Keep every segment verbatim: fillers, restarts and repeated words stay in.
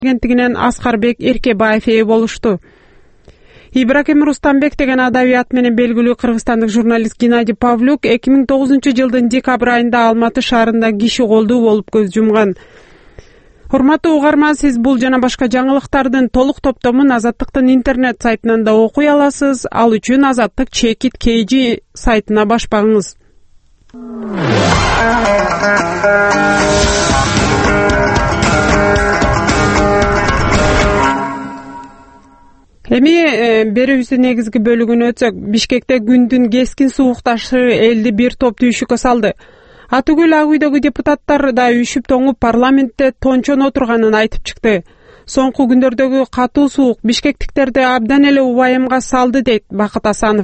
агенттигинен Аскарбек Эркебаев ээ болушту. Ибраким Рустамбек деген адабият менен белгилүү кыргызстандык журналист Геннадий Павлюк эки миң тогузунчу жылдын декабрь айында Алматы шаарында киши колдуу болуп көз жумган. Урматтуу угарман, сиз бул жана башка жаңылыктардын толук топтомун Азаттыктын интернет сайтынан да окуй аласыз. Ал үчүн Азаттык Чекит Кейжи сайтына башпаңыз. Эми берүүбүздүн негизги бөлүгүнө өтсөк, Бишкекте күндүн кескин суукташы элди бир топ түйшүккө салды. Атүгүл ак үйдөгү депутаттар да үшүп тоңуп парламентте тончон отурганын айтып чыкты. Соңку күндөрдөгү катуу суук бишкектиктерди абдан эле убайымга салды, дейт Бакыт Асанов.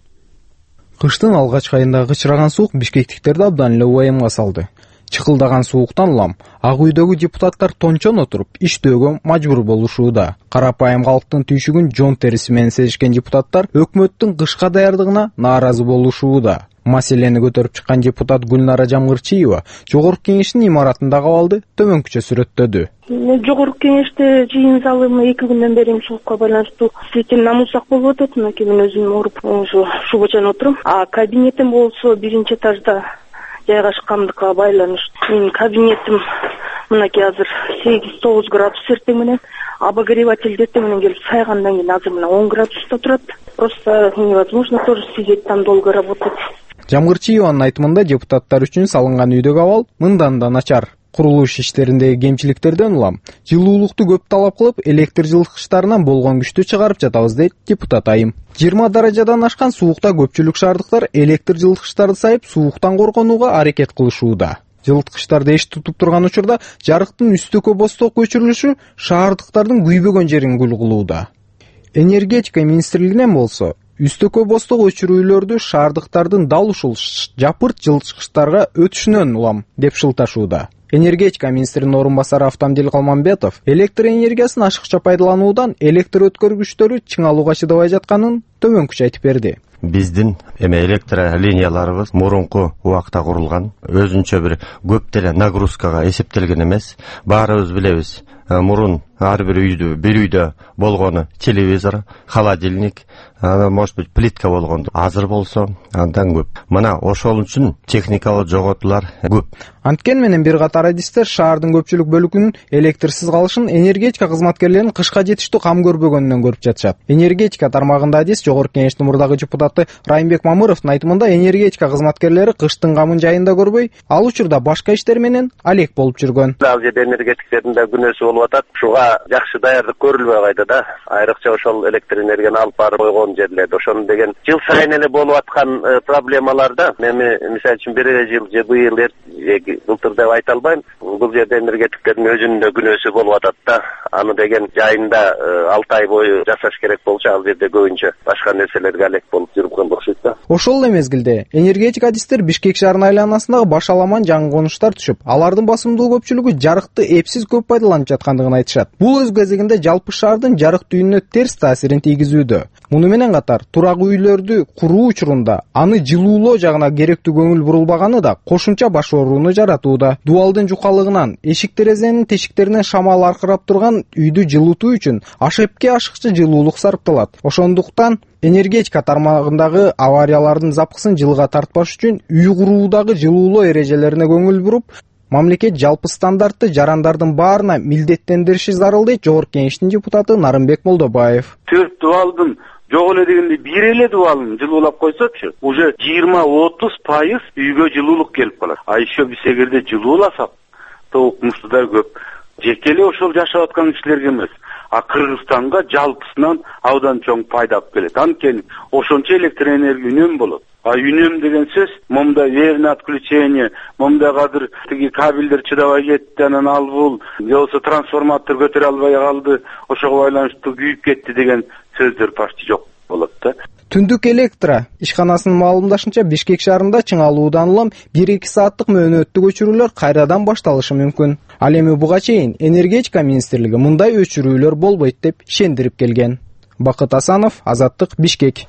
Кыштын алгачкы айында кычыраган суук бишкектиктерди абдан эле убайымга салды. Чыкылдаган сууктан улам ак үйдөгү депутаттар тончон отуруп иштөөгө мажбур болушууда. Карапайым калктын түйшүгүн жон териси менен сезишкен депутаттар өкмөттүн кышка даярдыгына нааразы болушууда. Маселени көтөрүп чыккан депутат Гүлнара Жамгырчиева Жогорку кеңештин имаратында кабалды төмөнкүчө сүрөттөдү. Жогорку кеңеште жыйын залым эки күндөн бери суукка байланыштуу действительно намусак болуп атат. Мынакей мен өзүм ооруп ушу шубачан отурум. А кабинетим болсо биринчи этажда жайгашкандыкка байланыштуу. Менин кабинетим мынакей азыр сегиз тогуз градус эртең менен, обогреватель эртең менен келип сайгандан кийин азыр мына он градуста турат. Просто невозможно тоже сидеть там долго работать. Жамгырчиеванын айтымында депутаттар үчүн салынган үйдөгү абал мындан да начар. Курулуш иштериндеги кемчиликтерден улам жылуулукту көп талап кылып, электр жылыткычтарынан болгон күчтү чыгарып жатабыз, дейт депутат Айым. жыйырма даражадан ашкан суукта көпчүлүк шаардыктар электр жылыткычтарды сайып, сууктан коргонууга аракет кылышууда. Жылыткычтарды эч тутуп турган учурда жарыктын үстөккө босток көчүрүлүшү шаардыктардын күйбөгөн жерин күл кылууда. Энергетика министрлигинен болсо үстөккө босток өчүрүүлөрдү шаардыктардын дал ушул жапырт жылыткычтарга өтүшүнөн улам деп шылташууда. Энергетика министринин орун басары Автамдил Калманбетов электр энергиясын ашыкча пайдалануудан электр өткөргүчтөрү чыңалууга чыдабай жатканын төмөнкүчө айтып берди. Биздин эме электр линияларыбыз мурунку убакта курулган, өзүнчө бир көп деле нагрузкага эсептелген эмес. Баарыбыз билебиз, мурун ар бир үйдө, бир үйдө болгону телевизор, холодильник, может быть плитка болгондо. Азыр болсо андан көп. Мына ошол үчүн техникалык жоготуулар көп. Анткени менен бир катар адистер шаардын көпчүлүк бөлүгүнүн электрсиз калышын энергетика кызматкерлеринин кышка жетиштүү кам көрбөгөнүнөн көрүп жатышат. Энергетика тармагында адис Жогорку кеңештин мурдагы депутаты Райымбек Мамыровдун айтымында энергетика кызматкерлери кыштын камын жайында көрбөй, ал учурда башка иштер менен алек болуп жүргөн. Ал жерде энергетиктердин да күнөөсү болуп атат. Ушуга жакшы даярдык көрүлбөй кайда да. Айрыкча ошол электр энергияны алып барып койгон жерлерде ошону деген жыл сайын эле болуп аткан проблемаларда эми мисалы үчүн бир жыл же быйыл былтыр деп айта албайм. Бул жерде энергетиктердин өзүнүн да күнөөсү болуп атат да. Аны деген жайында алты ай бою жасаш керек болчу, ал жерде көбүнчө башка нерселерге алек болуп жүргөн окшойт да. Ошол эле мезгилде энергетика адистер Бишкек шаарынын айланасындагы баш аламан жаңы конуштар түшүп, алардын басымдуу көпчүлүгү жарыкты эпсиз көп пайдаланып жаткандыгын айтышат. Бул өз кезегинде жалпы шаардын жарык түйүнүнө терс таасирин тийгизүүдө. Муну менен катар турак үйлөрдү куруу учурунда аны жылуулоо жагына керектүү көңүл бурулбаганы да кошумча баш ооруну жаратууда. Дубалдын жукалыгынан, эшик терезенин тешиктеринен шамал аркырап турган үйдү жылытуу үчүн ашепке ашыкча жылуулук сарпталат. Ошондуктан энергетика тармагындагы авариялардын запкысын жылга тартпаш үчүн үй куруудагы жылуулоо эрежелерине көңүл буруп, мамлекет жалпы стандартты жарандардын баарына милдеттендириши зарыл, дейт Жогорку кеңештин депутаты Нарымбек Молдобаев. Төрт дубалдын жок эле дегенде бир эле дубалын жылуулап койсочу, уже жыйырма отуз пайыз үйгө жылуулук келип калат. А еще биз эгерде жылууласак, то укмуштуудар көп. Жеке эле ошол жашап аткан кишилерге эмес, а Кыргызстанга жалпысынан абдан чоң пайда алып келет. Анткени ошончо электр энергия үнөм болот. А үнөм деген сөз, момда верное отключение, момда кадыр тиги кабелдер чыдабай кетти, анан ал бул, же болбосо трансформатор көтөрө албай калды, ошого байланыштуу күйүп кетти деген сөздөр почти жок болот да. Түндүк электро ишканасынын маалымдашынча Бишкек шаарында чыңалуудан улам бир эки сааттык мөөнөттүк өчүрүүлөр кайрадан башталышы мүмкүн. Ал эми буга чейин энергетика министрлиги мындай өчүрүүлөр болбойт деп ишендирип келген. Бакыт Асанов, Азаттык, Бишкек.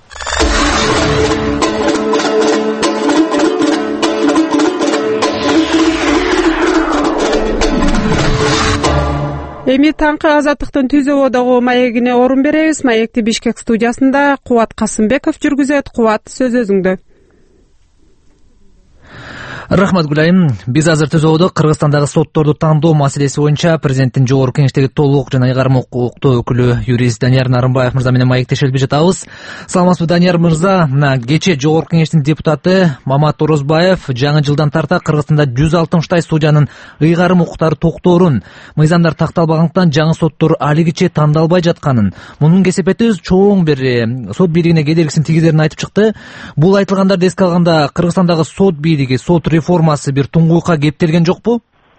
Эми таңкы Азаттыктын түзөбөдөгү маегине орун беребиз. Маекти Бишкек студиясында Кубат Касымбеков жүргүзөт. Кубат, сөз өзүңдө. Рахмат Гүлайым. Биз азыр түзөбөдө Кыргызстандагы сотторду тандоо маселеси боюнча президенттин жогорку кеңештеги толук жана ыйгарым укуктуу өкүлү юрист Данияр Нарымбаев мырза менен маектешелип жатабыз. Саламатсызбы, Данияр мырза? Мына кечээ жогорку кеңештин депутаты Мамат Орозбаев жаңы жылдан тарта Кыргызстанда жүз алтымыштай судьянын ыйгарым укуктары токторун, мыйзамдар такталбагандыктан жаңы соттор алигиче тандалбай жатканын, мунун кесепети чоң бир сот бийлигине кедергисин тийгизерин айтып чыкты. Бул айтылгандарды эске алганда Кыргызстандагы сот бийлиги, сот реформасы бир туңгуйка кептелген жокпу?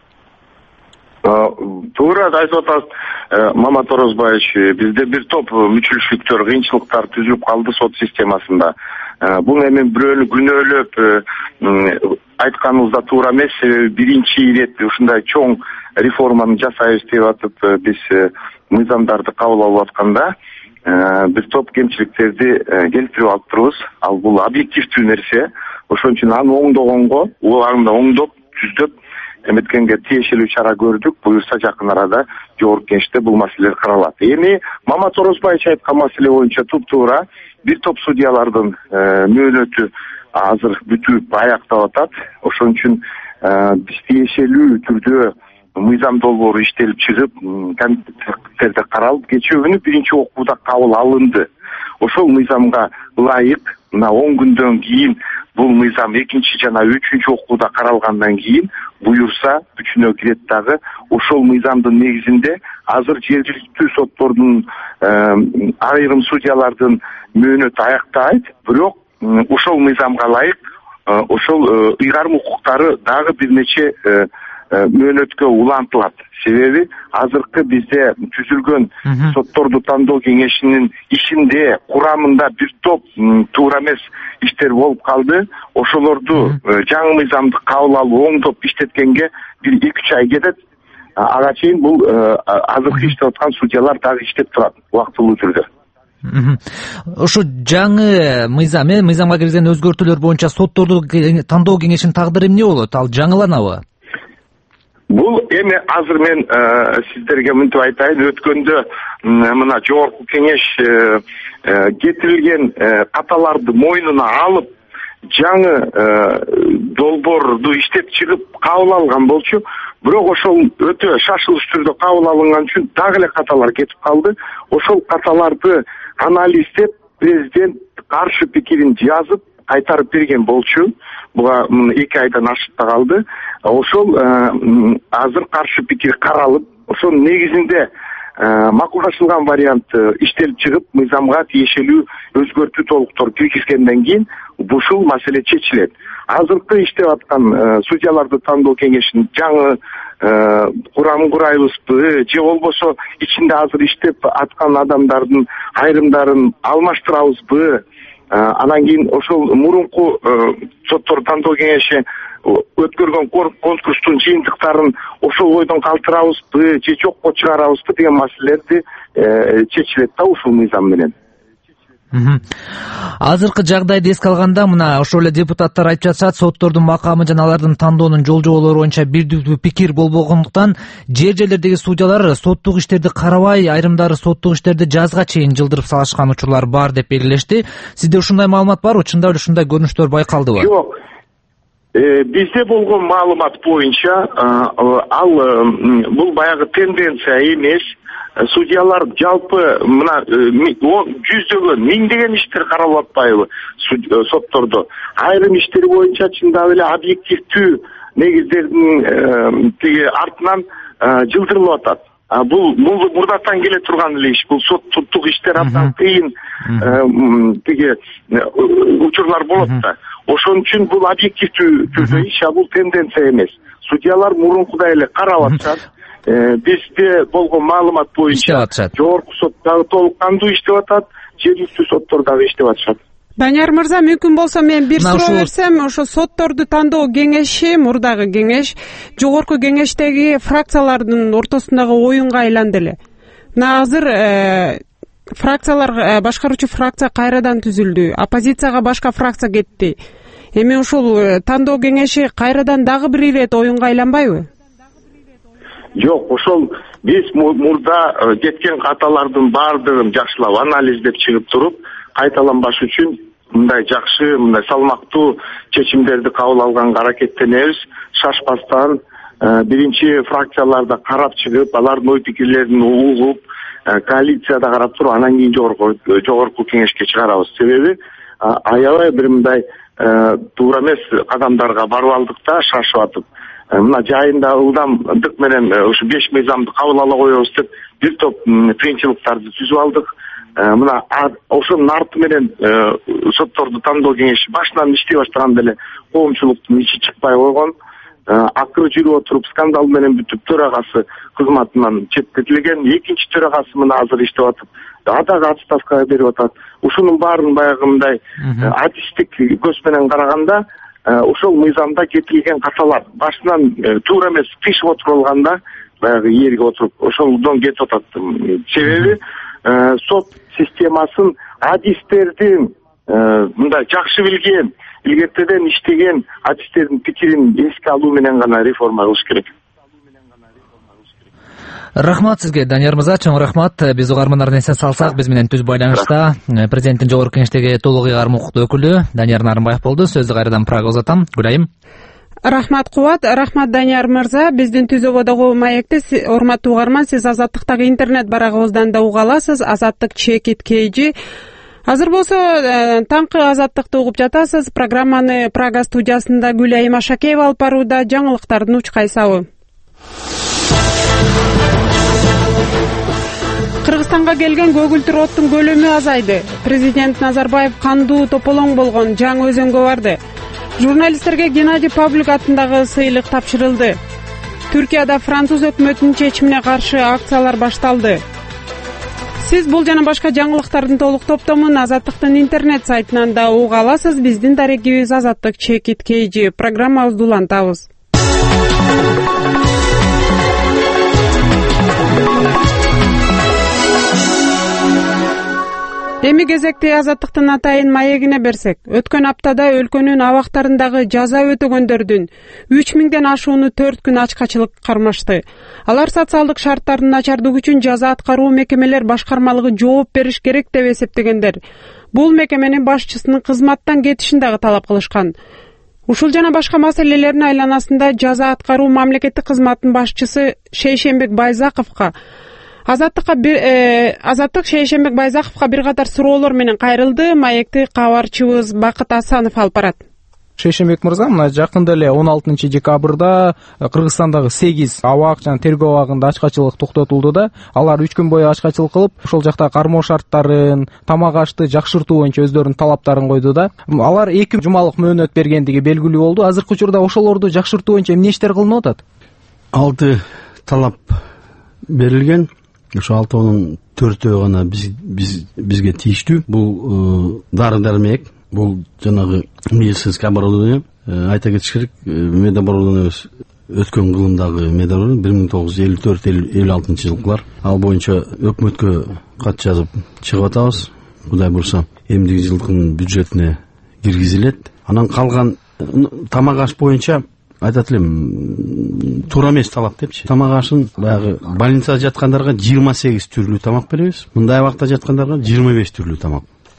Туура айтып атасыз, Мамат Орозбаевич. Бизде бир топ мүчүлүштүктөр, кыйынчылыктар түзүлүп калды сот системасында. Бул эми бирөөнү күнөөлөп айтканыбызда туура эмес. Биринчи ирет ушундай чоң реформаны жасайбыз деп атып биз мыйзамдарды кабыл алып атканда бир топ кемчиликтерди келтирип алыптырбыз. Ал бул объективдүү нерсе. Ошон үчүн аны оңдогонго, уларында оңдоп, түздөп эметкенге тиешелүү чара көрдүк. Буюрса жакын арада жогорку кеңеште бул маселелер каралат. Эми Мамат Орозбаевич айткан маселе боюнча туп-туура бир топ судьялардын мөөнөтү азыр бүтүп аяктап атат. Ошон үчүн биз тиешелүү түрдө мыйзам долбоору иштелип чыгып, комитеттерде каралып, кечээ күнү биринчи окууда кабыл алынды. Ошол мыйзамга ылайык мына он күндөн кийин бул мыйзам экинчи жана үчүнчү окууда каралгандан кийин буюрса күчүнө кирет дагы. Ошол мыйзамдын негизинде азыр жергиликтүү соттордун айрым судьялардын мөөнөтү аяктайт, бирок ошол мыйзамга ылайык ошол ыйгарым укуктары дагы бир нече мөөнөткө улантылат. Себеби азыркы бизде түзүлгөн сотторду тандоо кеңешинин ишинде, курамында бир топ туура эмес иштер болуп калды. Ошолорду жаңы мыйзамды кабыл алып оңдоп иштеткенге бир эки үч ай кетет. Ага чейин бул азыркы иштеп аткан судьялар дагы иштеп турат убактылуу түрдө. Ошо жаңы мыйзам, мыйзамга киргизген өзгөртүүлөр боюнча сотторду тандоо кеңешинин тагдыры эмне болот? Ал жаңыланабы? Бул эми азыр мен сиздерге мынтип айтайын, өткөндө мына жогорку кеңеш кетирилген каталарды мойнуна алып, жаңы долбоорду иштеп чыгып кабыл алган болчу. Бирок ошол өтө шашылыш түрдө кабыл алынган үчүн дагы эле каталар кетип калды. Ошол каталарды анализдеп, президент каршы пикирин жазып кайтарып берген болчу. Буга эки айдан ашып та калды. Ошол азыр каршы пикир каралып, ошонун негизинде макулдашылган вариант иштелип чыгып, мыйзамга тиешелүү өзгөртүү толуктор киргизгенден кийин ушул маселе чечилет. Азыркы иштеп аткан судьяларды тандоо кеңешинин жаңы курамын курайбызбы, же болбосо ичинде азыр иштеп аткан адамдардын айрымдарын алмаштырабызбы? Анан кийин ошол мурунку соттор тандоо кеңеши өткөргөн конкурстун жыйынтыктарын ошол бойдон калтырабызбы же жокко чыгарабызбы деген маселелерди чечилет да ушул мыйзам менен. Азыркы жагдайды эске алганда, мына ошол эле депутаттар айтып жатышат, соттордун макамы жана алардын тандоонун жол жоболору боюнча бирдиктүү пикир болбогондуктан жер жерлердеги судьялар соттук иштерди карабай, айрымдары соттук иштерди жазга чейин жылдырып салышкан учурлар бар деп белгилешти. Сизде ушундай маалымат барбы? Чындап эле ушундай көрүнүштөр байкалдыбы? Жок. Бизде болгон маалымат боюнча ал бул баягы тенденция эмес. Судьялар жалпы мына жүздөгөн, миңдеген иштер каралып атпайбы соттордо? Айрым иштер боюнча чындап эле объективдүү негиздердин тиги артынан жылдырылып атат. Бул мурдатан келе турган эле иш. Бул соттук иштер абдан кыйын тиги учурлар болот да. Ошон үчүн бул объективдүү түрдө иш, а бул тенденция эмес. Судьялар мурункудай эле карап атышат. Бизде болгон маалымат боюнча жогорку сот дагы толук кандуу иштеп атат, жергиликтүү соттор дагы иштеп атышат. Данияр мырза, мүмкүн болсо мен бир суроо берсем, ошо сотторду тандоо кеңеши, мурдагы кеңеш, жогорку кеңештеги фракциялардын ортосундагы оюнга айланды эле. Мына азыр фракциялар, башкаруучу фракция кайрадан түзүлдү, оппозицияга башка фракция кетти. Эми ушул тандоо кеңеши кайрадан дагы бир ирет оюнга айланбайбы? Жок, ошол биз мурда кеткен каталардын баардыгын жакшылап анализдеп чыгып туруп, кайталанбаш үчүн мындай жакшы, мындай салмактуу чечимдерди кабыл алганга аракеттенебиз. Шашпастан биринчи фракцияларда карап чыгып, алардын ой пикирлерин угуп, коалицияда карап туруп, анан кийин жогорку жогорку кеңешке чыгарабыз. Себеби аябай бир мындай туура эмес кадамдарга барып алдык да, шашып атып. Мына жайында ылдамдык менен ушу беш мыйзамды кабыл ала коебуз деп бир топ кыйынчылыктарды түзүп алдык. Мына ошонун арты менен сотторду тандоо кеңеши башынан иштей баштаганда эле коомчулуктун ичи чыкпай койгон. Акыры жүрүп отуруп скандал менен бүтүп төрагасы кызматынан четтетилген. Экинчи төрагасы мына азыр иштеп атып, дагы отставкага берип атат. Ушунун баарын баягы мындай адистик көз менен караганда, ошол мыйзамда кетирилген каталар башынан туура эмес тышып отурулганда, баягы жерге отуруп ошолдон кетип атат. Себеби сот системасын адистердин мындай жакшы билген, илгертеден иштеген адистердин пикирин эске алуу менен гана реформа кылыш керек. Рахмат сизге, Данияр мырза, чоң рахмат. Биз угармандарды эске салсак, биз менен түз байланышта президенттин жогорку кеңештеги толук ыйгарым укуктуу өкүлү Данияр Нарымбаев болду. Сөздү кайрадан Прага узатам. Гүлайым. Рахмат Кубат, рахмат Данияр мырза. Биздин түзөбөдөгү маекти урматтуу угарман, сиз Азаттыктагы интернет барагыбыздан да уга аласыз. Азаттык чекит кейжи. Азыр болсо таңкы Азаттыкты угуп жатасыз. Программаны Прага студиясында Гүлайым Ашакеева алып барууда. Жаңылыктардын уч кайсабы. Кыргызстанга келген көгүлтүр оттун көлөмү азайды. Президент Назарбаев кандуу тополоң болгон Жаңы Өзөнгө барды. Журналисттерге Геннадий Павлюк атындагы сыйлык тапшырылды. Түркияда француз өкмөтүнүн чечимине каршы акциялар башталды. Сиз бул жана башка жаңылыктардын толук топтомун Азаттыктын интернет сайтынан да уга аласыз. Биздин дарегибиз Азаттык чекит кейжи. Программабызды улантабыз. Эми кезекте Азаттыктын атайын маегине берсек, өткөн аптада өлкөнүн абактарындагы жаза өтөгөндөрдүн үч миңден ашууну төрт күн ачкачылык кармашты. Алар социалдык шарттардын начардыгы үчүн жаза аткаруу мекемелер башкармалыгы жооп бериш керек деп эсептегендер. Бул мекеменин башчысынын кызматтан кетишин дагы талап кылышкан. Ушул жана башка маселелердин айланасында жаза аткаруу мамлекеттик кызматтын башчысы Шейшембек Байзаковго Азаттыкка бир Азаттык Шейшембек Байзаковго бир катар суроолор менен кайрылды. Маекти кабарчыбыз Бакыт Асанов алып барат. Шейшембек мырза, мына жакында эле он алтынчы декабрда Кыргызстандагы сегиз абак жана тергөө абагында ачкачылык токтотулду да. Алар үч күн бою ачкачылык кылып, ошол жакта кармоо шарттарын, тамак ашты жакшыртуу боюнча өздөрүнүн талаптарын койду да. Алар эки жумалык мөөнөт бергендиги белгилүү болду. Азыркы учурда ошолорду жакшыртуу боюнча эмне иштер кылынып атат? Алты талап берилген. Ошо алтоонун төртөө гана биз биз бизге тийиштүү. Бул дары-дармек, бул жанагы медицинский оборудование. Айта кетиш керек, медоборудование өткөн кылымдагы медоборудование бир миң тогуз жүз элүү төрт элүү алтынчы жылкылар. Ал боюнча өкмөткө кат жазып чыгып атабыз. Кудай бурса, эмдиги жылдын бюджетине киргизилет. Анан калган тамак аш боюнча айтат элем, туура эмес талап депчи. Тамак ашын баягы больницада жаткандарга жыйырма сегиз түрлүү тамак беребиз. Мындай абакта жаткандарга жыйырма беш түрлүү тамак.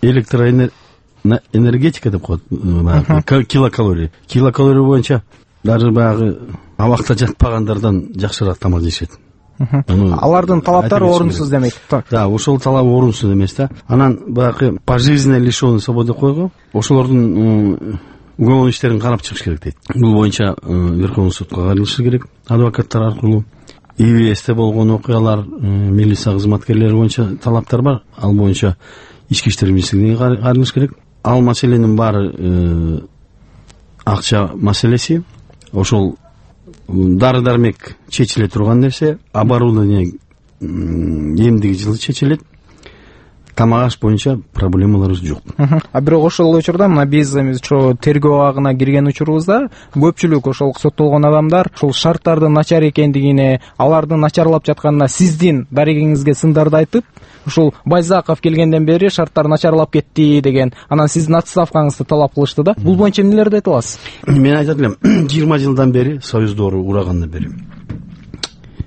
Электроэнергетика деп коет, баягы килокалория. Килокалория боюнча даже баягы абакта жатпагандардан жакшыраак тамак жешет. Алардын талаптары орунсуз демек. Да, ошол талап орунсуз эмес да. Анан баягы пожизненно лишённый свободы койго, ошолордун уголовный иштерин карап чыгыш керек дейт. Бул боюнча Верховный сотко кайрылышы керек адвокаттар аркылуу. ИВСте болгон окуялар, милиция кызматкерлери боюнча талаптар бар. Ал боюнча ички иштер министрлигине кайрылыш керек. Ал маселенин баары акча маселеси. Ошол дары-дармек чечиле турган нерсе, оборудование эмдиги жылы чечилет. Тамак аш боюнча проблемаларыбыз жок. А бирок ошол учурда мына биз ошо тергөө абагына кирген учурубузда көпчүлүк ошол соттолгон адамдар ошол шарттардын начар экендигине, алардын начарлап жатканына сиздин дарегиңизге сындарды айтып, ушул Байзаков келгенден бери шарттар начарлап кетти деген, анан сиздин отставкаңызды талап кылышты да. Бул боюнча эмнелерди айта аласыз? Мен айтат элем, жыйырма жылдан бери Союз доору урагандан бери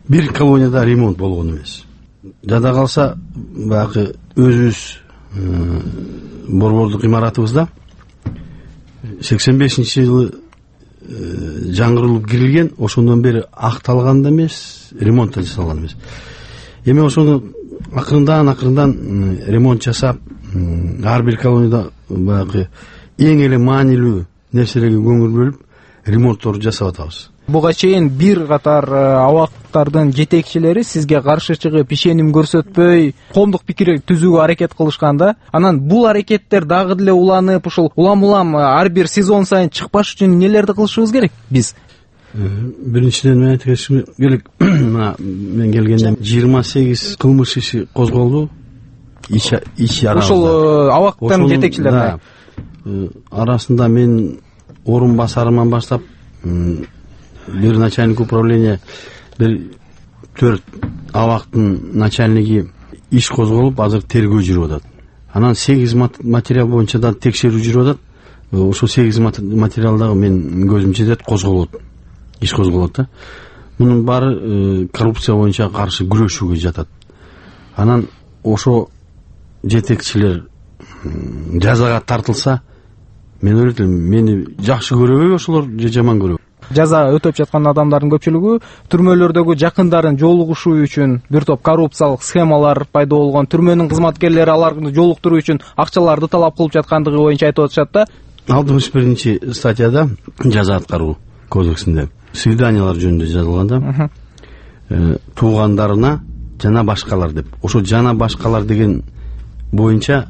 бир колонияда ремонт болгон эмес. Жада калса баягы өзүбүз борбордук имаратыбызда сексен бешинчи жылы жаңырылып кирилген, ошондон бери акталган да эмес, ремонт да жасалган эмес. Эми ошону акырындан акырындан ремонт жасап, ар бир колонияда баягы эң эле маанилүү нерселерге көңүл бөлүп ремонтторду жасап атабыз. Буга чейин бир катар абактардын жетекчилери сизге каршы чыгып ишеним көрсөтпөй коомдук пикир түзүүгө аракет кылышкан да. Анан бул аракеттер дагы деле уланып, ушул улам-улам ар бир сезон сайын чыкпаш үчүн нелерди кылышыбыз керек биз? Биринчиден мен айтканым керек, мына мен келгенде жыйырма сегиз кылмыш иши козголду. Иш иш арасында. Ушул абактын жетекчилери арасында мен орун басарыман баштап бир начальник управления, бир төрт абактын начальниги иш козголуп, азыр тергөө жүрүп атат. Анан сегиз материал боюнча да текшерүү жүрүп атат. Ошол сегиз материалдагы мен көзүм жетет козголот. Иш козголот да. Мунун баары коррупция боюнча каршы күрөшүүгө жатат. Анан ошо жетекчилер жазага тартылса, мен ойлойм, мени жакшы көрөбү ошолор же жаман көрөбү? Жаза өтөп жаткан адамдардын көпчүлүгү түрмөлөрдөгү жакындарын жолугушуу үчүн бир топ коррупциялык схемалар пайда болгон, түрмөнүн кызматкерлери аларды жолуктуруу үчүн акчаларды талап кылып жаткандыгы боюнча айтып атышат да. алтымыш биринчи статьяда жаза аткаруу кодексинде свиданиялар жөнүндө жазылган да. Туугандарына жана башкалар деп. Ошо жана башкалар деген боюнча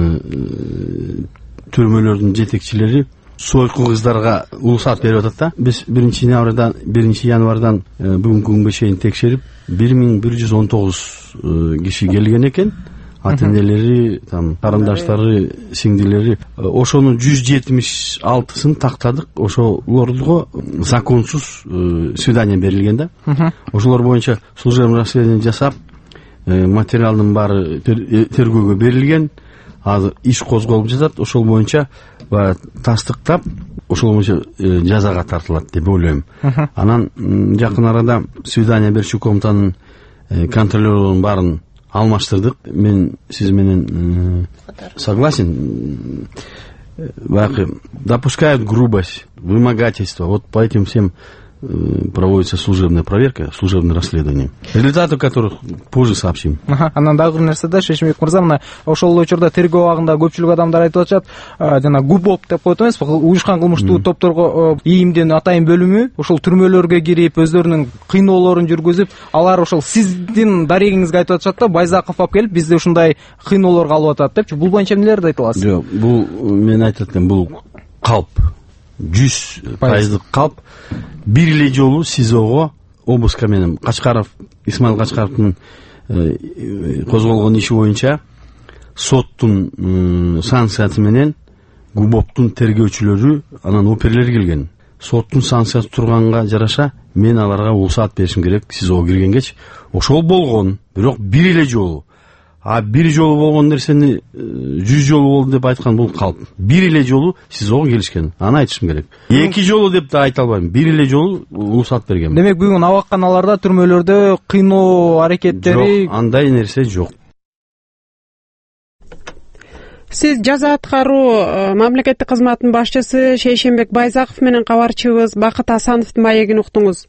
түрмөлөрдүн жетекчилери сойку кыздарга уруксат берип атат да. Биз биринчи январдан биринчи январдан бүгүнкү күнгө чейин текшерип бир миң бир жүз он тогуз киши келген экен. Ата-энелери, там карындаштары, сиңдилери. Ошонун жүз жетимиш алтысын тактадык. Ошолорго законсуз свидание берилген да. Ошолор боюнча служебный расследование жасап, материалдын баары тергөөгө берилген. Азыр иш козголуп жатат. Ошол боюнча тастыктап, ошол боюнча жазага тартылат деп ойлойм. Анан жакын арада свидание берүүчү комнатанын контролёрлорунун баарын алмаштырдык. Мен сиз менен согласен. Баягы допускают грубость, вымогательство. Вот по этим всем проводится служебная проверка, служебное расследование, результаты которых позже сообщим. Анан дагы бир нерсе да, Шешимбек мырза, мына ошол учурда тергөө абагында көпчүлүк адамдар айтып атышат, жана ГУБОП деп коет эмеспи, уюшкан кылмыштуу топторго ийимдин атайын бөлүмү ошол түрмөлөргө кирип, өздөрүнүн кыйноолорун жүргүзүп, алар ошол сиздин дарегиңизге айтып атышат да, Байзаков алып келип бизди ушундай кыйноолорго алып атат депчи. Бул боюнча эмнелерди айта аласыз? Жок, бул мен айтып аткан бул калп. жүз пайыздык калп. Бир эле жолу СИЗОго обыска менен Качкаров, Исмаил Качкаровдун козголгон иши боюнча соттун санкциясы менен ГУБОПтун тергөөчүлөрү, анан оперлер келген. Соттун санкциясы турганга жараша мен аларга уруксат беришим керек СИЗОго киргенгечи. Ошол болгон, бирок бир эле жолу. А бир жолу болгон нерсени жүз жолу болду деп айткан бул калп. Бир эле жолу СИЗОго келишкен. Аны айтышым керек. Эки жолу деп да айта албайм. Бир эле жолу уруксат берген. Демек бүгүн абакканаларда, түрмөлөрдө кыйноо аракеттери жок, андай нерсе жок. Сиз жаза аткаруу мамлекеттик кызматтын башчысы Шейшембек Байзаков менен кабарчыбыз Бакыт Асановдун маегин уктуңуз.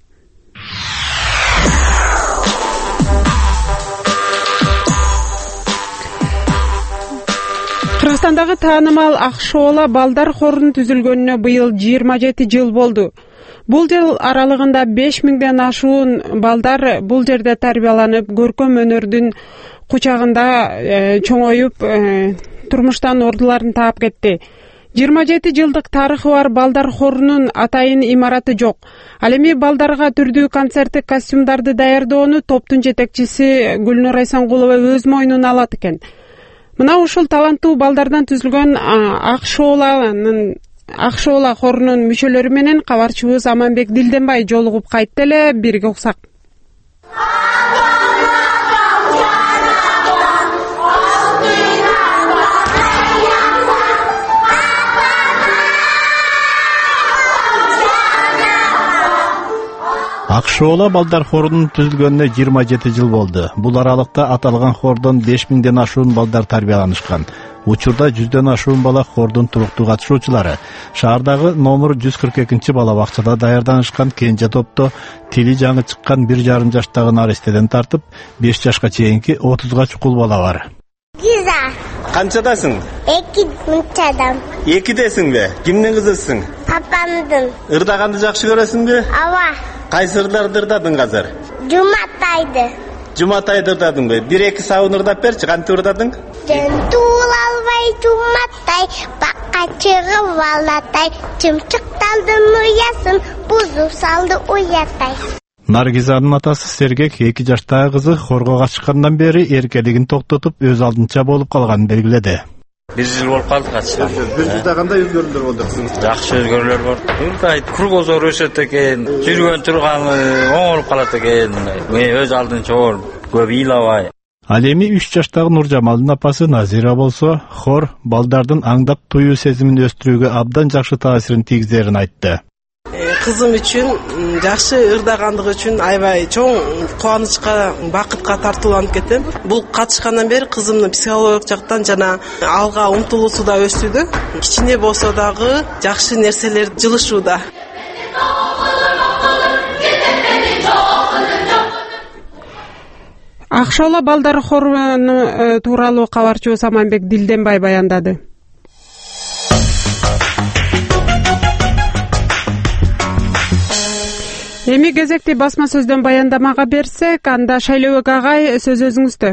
Кыргызстандагы таанымал Акшоола балдар хорунун түзүлгөнүнө быйыл жыйырма жети жыл болду. Бул жыл аралыгында беш миңден ашуун балдар бул жерде тарбияланып, көркөм өнөрдүн кучагында чоңоюп, турмуштан ордуларын таап кетти. жыйырма жети жылдык тарыхы бар балдар хорунун атайын имараты жок. Ал эми балдарга түрдүү концерттик костюмдарды даярдоону топтун жетекчиси Гүлнур Айсангулова өз мойнуна алат экен. Мына ушул таланттуу балдардан түзүлгөн Акшооланын Акшоола хорунун мүчөлөрү менен кабарчыбыз Аманбек Дилденбай жолугуп кайтты эле, бирге уксак. Акшоола балдар хорунун түзүлгөнүнө жыйырма жети жыл болду. Бул аралыкта аталган хордон беш миңден ашуун балдар тарбияланышкан. Учурда жүздөн ашуун бала хордун туруктуу катышуучулары. Шаардагы номер жүз кырк экинчи бала бакчада даярданышкан кенже топто тили жаңы чыккан бир жарым жаштагы наристеден тартып, беш жашка чейинки отузга чукул бала бар. Гиза. Канчадасың? Эки мынчадам. Экидесиңби? Кимдин кызысың? Папамдын. Ырдаганды жакшы көрөсүңбү? Ооба. Кайсы ырдарды ырдадың азыр? Жуматайды. Жуматайды ырдадыңбы? Бир эки сабын ырдап берчи, кантип ырдадың? Тул албай жуматай, бакка чыгып алатай, чымчыкталдым уясын, бузуп салды уятай. Наргизанын атасы Сергек эки жаштагы кызы хорго катышкандан бери эркелигин токтотуп, өз алдынча болуп калганын белгиледи. Бир жыл болуп калды катышкан. Бир жылда кандай өзгөрүүлөр болду? Жакшы өзгөрүүлөр болду. Ырдайт, кругозор өсөт экен, жүргөн турганы оңолуп калат экен. Мен өз алдынча болуп, көп ыйлабай. Ал эми үч жаштагы Нуржамалдын апасы Назира болсо, хор балдардын аңдап туюу сезимин өстүрүүгө абдан жакшы таасирин тийгизерин айтты. Кызым үчүн жакшы ырдагандыгы үчүн аябай чоң кубанычка, бакытка тартууланып кеттим. Бул катышкандан бери кызымдын психологиялык жактан жана алга умтулуусу да өстүдү. Кичине болсо дагы жакшы нерселер жылышууда. Акшоола балдар хору тууралуу кабарчы Саманбек Дилденбай баяндады. Эми кезекти басма сөздөн баяндамага берсек, анда Шайлообек агай сөз өзүңүздө.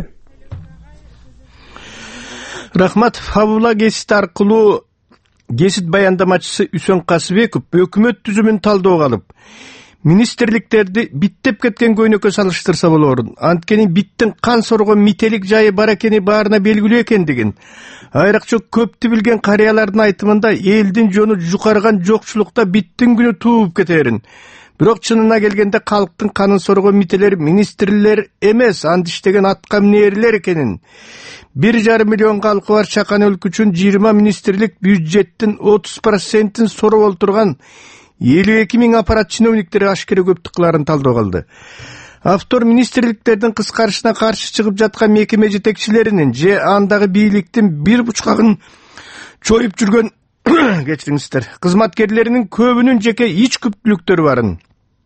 Рахмат. Фабула гезит аркылуу гезит баяндамачысы Үсөн Касыбеков өкмөт түзүмүн талдоого алып, министрликтерди биттеп кеткен көйнөккө салыштырса болорун. Анткени биттин кан соргон мителик жайы бар экени баарына белгилүү экендигин, айрыкча көптү билген карыялардын айтымында элдин жону жукарган жокчулукта биттин күнү тууп кетерин. Бирок чынына келгенде калктын канын соргон мителер министрлер эмес, андиштеген атка минерлер экенин. Бир жарым миллион калкы бар чакан өлкө үчүн жыйырма министрлик бюджеттин отуз процентин сороп олтурган элүү эки миң аппарат чиновниктери ашкере көптүкларын талдоо кылды. Автор министрликтердин кыскарышына каршы чыгып жаткан мекеме жетекчилеринин же андагы бийликтин бир бучкагын чоюп жүргөн кечириңиздер, кызматкерлеринин көбүнүн жеке ич күптүүлүктөрү барын.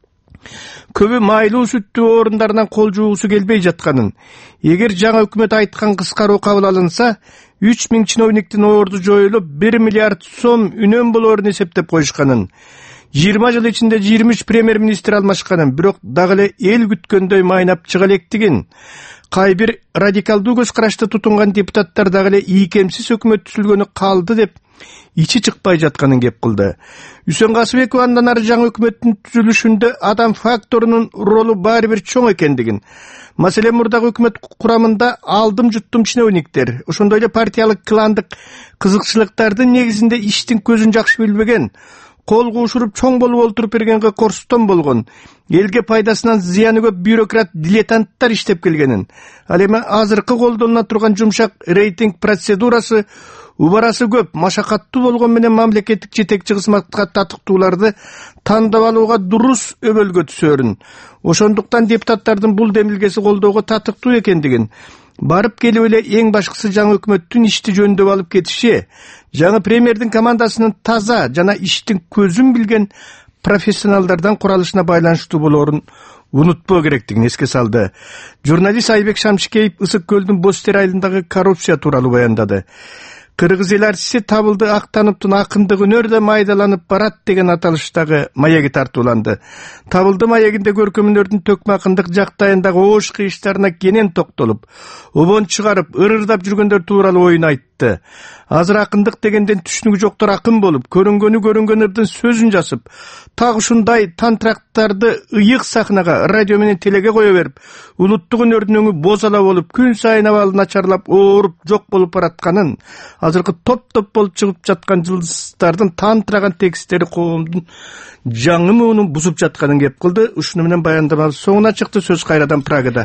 Көбү майлуу сүттүү орундарынан кол жуугусу келбей жатканын. Эгер жаңа өкмөт айткан кыскаруу кабыл алынса, үч миң чиновниктин орду жоюлуп, бир миллиард сом үнөм болоорун эсептеп коюшканын. жыйырма жыл ичинде жыйырма үч премьер-министр алмашканын, бирок дагы эле эл күткөндөй майнап чыга электигин, кай бир радикалдуу көз карашты тутунган депутаттар дагы эле ийкемсиз өкмөт түзүлгөнү калды деп ичи чыкпай жатканын кеп кылды. Үсөн Касыбеков андан ары жаңы өкмөттүн түзүлүшүндө адам факторунун ролу баары бир чоң экендигин, маселен мурдагы өкмөт курамында алдым жуттум чиновниктер, ошондой эле партиялык кландык кызыкчылыктардын негизинде иштин көзүн жакшы билбеген, кол куушуруп чоң болуп олтуруп бергенге корстон болгон, элге пайдасынан зыяны көп бюрократ дилетанттар иштеп келгенин, ал эми азыркы колдонула турган жумшак рейтинг процедурасы убарасы көп, машакаттуу болгон менен мамлекеттик жетекчи кызматка татыктууларды тандап алууга дурус өбөлгө түсөрүн. Ошондуктан депутаттардын бул демилгеси колдоого татыктуу экендигин, барып келип эле эң башкысы жаңы өкмөттүн ишти жөндөп алып кетиши, жаңы премьердин командасынын таза жана иштин көзүн билген профессионалдардан куралышына байланыштуу болоорун унутпоо керектигин эске салды. Журналист Айбек Шамшикеев Ысык көлдүн Бостер айылындагы коррупция тууралуу баяндады. Кыргыз эл артисти Табылды Актановдун акындык өнөр да майдаланып барат деген аталыштагы маеги тартууланды. Табылды маегинде көркөм өнөрдүн төкмө акындык жактайындагы оош кыйыштарына кенен токтолуп, обон чыгарып, ырырдап жүргөндөр тууралуу оюн айтты. Азыр акындык дегенден түшүнүгү жоктор акын болуп, көрүнгөнү көрүнгөн ырдын сөзүн жазып, так ушундай тантрактарды ыйык сахнага, радио менен телеге кое берип, улуттук өнөрдүн өңү бозала болуп, күн сайын абалы начарлап, ооруп, жок болуп баратканын, азыркы топ-топ болуп чыгып жаткан жылдыздардын тантраган тексттери коомдун жаңы муунун бузуп жатканын кеп кылды. Ушуну менен баяндама соңуна чыкты. Сөз кайрадан Прагада.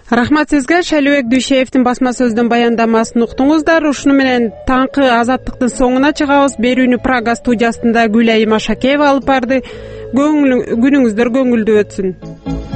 Рахмат сизге. Шалибек Дүйшеевдин басма сөздөн баяндамасын уктуңуздар. Ушуну менен таңкы азаттыктын соңуна чыгабыз. Берүүнү Прага студиясында Гүлайым Ашакеева алып барды. Күнүңүздөр көңүлдүү өтсүн.